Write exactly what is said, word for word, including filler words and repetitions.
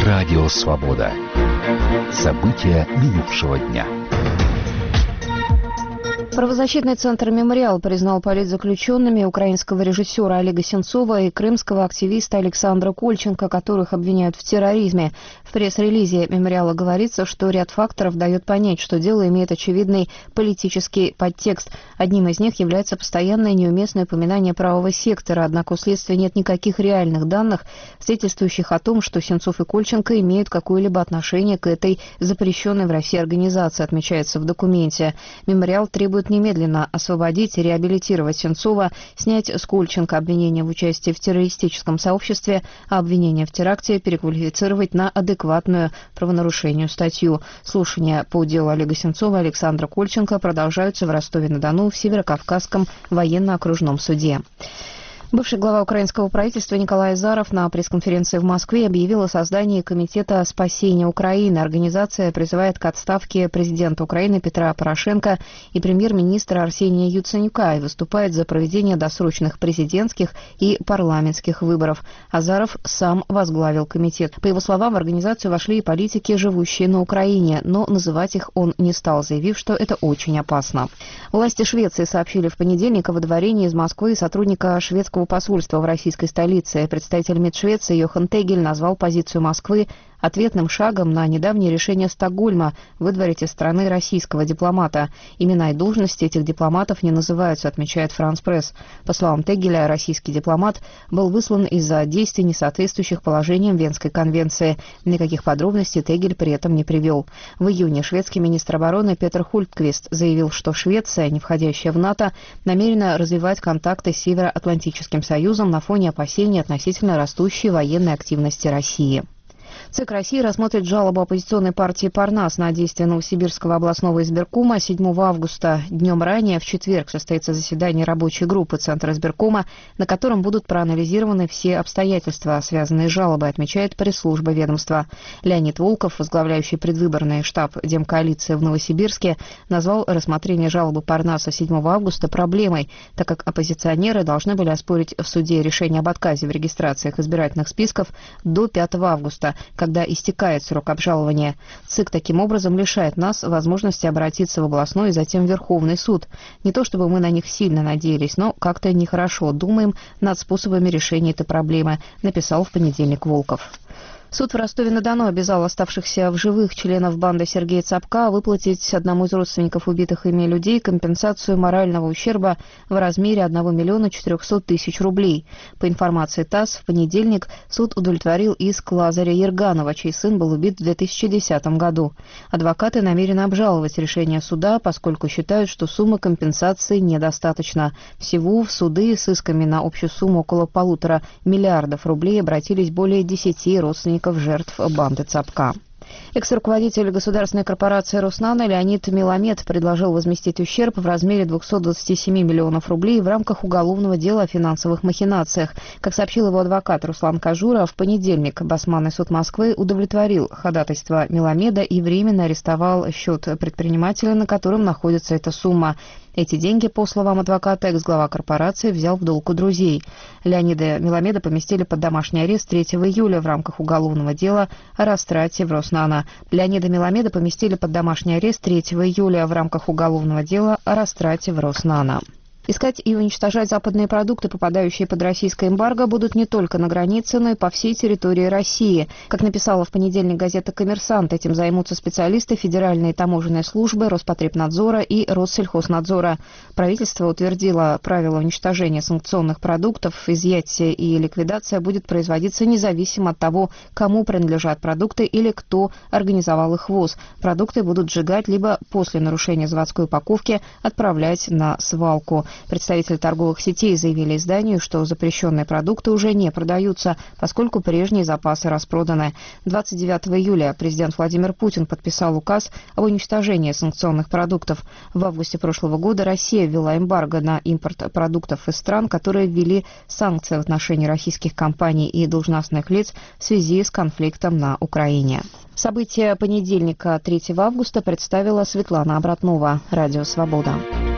Радио «Свобода». События минувшего дня. Правозащитный центр «Мемориал» признал политзаключенными украинского режиссера Олега Сенцова и крымского активиста Александра Кольченко, которых обвиняют в терроризме. В пресс-релизе «Мемориала» говорится, что ряд факторов дает понять, что дело имеет очевидный политический подтекст. Одним из них является постоянное неуместное упоминание правого сектора, однако у следствия нет никаких реальных данных, свидетельствующих о том, что Сенцов и Кольченко имеют какое-либо отношение к этой запрещенной в России организации, отмечается в документе. «Мемориал» требует немедленно освободить и реабилитировать Сенцова, снять с Кольченко обвинения в участии в террористическом сообществе, а обвинение в теракте переквалифицировать на адекватную правонарушению статью. Слушания по делу Олега Сенцова и Александра Кольченко продолжаются в Ростове-на-Дону в Северокавказском военно-окружном суде. Бывший глава украинского правительства Николай Азаров на пресс-конференции в Москве объявил о создании Комитета спасения Украины. Организация призывает к отставке президента Украины Петра Порошенко и премьер-министра Арсения Яценюка и выступает за проведение досрочных президентских и парламентских выборов. Азаров сам возглавил комитет. По его словам, в организацию вошли и политики, живущие на Украине, но называть их он не стал, заявив, что это очень опасно. Власти Швеции сообщили в понедельник о выдворении из Москвы сотрудника шведского посольства в российской столице. Представитель МИД Швеции Йохан Тегель назвал позицию Москвы ответным шагом на недавнее решение Стокгольма выдворить из страны российского дипломата. Имена и должности этих дипломатов не называются, отмечает Франс Пресс. По словам Тегеля, российский дипломат был выслан из-за действий, не соответствующих положениям Венской конвенции. Никаких подробностей Тегель при этом не привел. В июне шведский министр обороны Петер Хультквист заявил, что Швеция, не входящая в НАТО, намерена развивать контакты с Североатлантическим союзом на фоне опасений относительно растущей военной активности России. ЦИК России рассмотрит жалобу оппозиционной партии «Парнас» на действия Новосибирского областного избиркома седьмого августа. Днем ранее, в четверг, состоится заседание рабочей группы Центра избиркома, на котором будут проанализированы все обстоятельства, связанные с жалобой, отмечает пресс-служба ведомства. Леонид Волков, возглавляющий предвыборный штаб Демкоалиции в Новосибирске, назвал рассмотрение жалобы «Парнаса» седьмого августа проблемой, так как оппозиционеры должны были оспорить в суде решение об отказе в регистрациях избирательных списков до пятого августа, когда истекает срок обжалования. ЦИК таким образом лишает нас возможности обратиться в областной и затем в Верховный суд. Не то чтобы мы на них сильно надеялись, но как-то нехорошо думаем над способами решения этой проблемы, написал в понедельник Волков. Суд в Ростове-на-Дону обязал оставшихся в живых членов банды Сергея Цапка выплатить одному из родственников убитых ими людей компенсацию морального ущерба в размере одного миллиона четырехсот тысяч рублей. По информации ТАСС, в понедельник суд удовлетворил иск Лазаря Ерганова, чей сын был убит в две тысячи десятом году. Адвокаты намерены обжаловать решение суда, поскольку считают, что суммы компенсации недостаточно. Всего в суды с исками на общую сумму около полутора миллиардов рублей обратились более десяти родственников жертв банды Цапка. Экс-руководитель государственной корпорации «Роснано» Леонид Меламед предложил возместить ущерб в размере двухсот двадцати семи миллионов рублей в рамках уголовного дела о финансовых махинациях. Как сообщил его адвокат Руслан Кажура, в понедельник Басманный суд Москвы удовлетворил ходатайство Меламеда и временно арестовал счет предпринимателя, на котором находится эта сумма. Эти деньги, по словам адвоката, экс-глава корпорации взял в долг у друзей. Леонида Меламеда поместили под домашний арест третьего июля в рамках уголовного дела о растрате в Роснано. Леонида Меламеда поместили под домашний арест третьего июля в рамках уголовного дела о растрате в Роснано. Искать и уничтожать западные продукты, попадающие под российское эмбарго, будут не только на границе, но и по всей территории России. Как написала в понедельник газета «Коммерсант», этим займутся специалисты Федеральной таможенной службы, Роспотребнадзора и Россельхознадзора. Правительство утвердило правила уничтожения санкционных продуктов. Изъятие и ликвидация будет производиться независимо от того, кому принадлежат продукты или кто организовал их ввоз. Продукты будут сжигать либо после нарушения заводской упаковки отправлять на свалку. Представители торговых сетей заявили изданию, что запрещенные продукты уже не продаются, поскольку прежние запасы распроданы. двадцать девятого июля президент Владимир Путин подписал указ об уничтожении санкционных продуктов. В августе прошлого года Россия ввела эмбарго на импорт продуктов из стран, которые ввели санкции в отношении российских компаний и должностных лиц в связи с конфликтом на Украине. События понедельника третьего августа представила Светлана Обратнова. Радио «Свобода».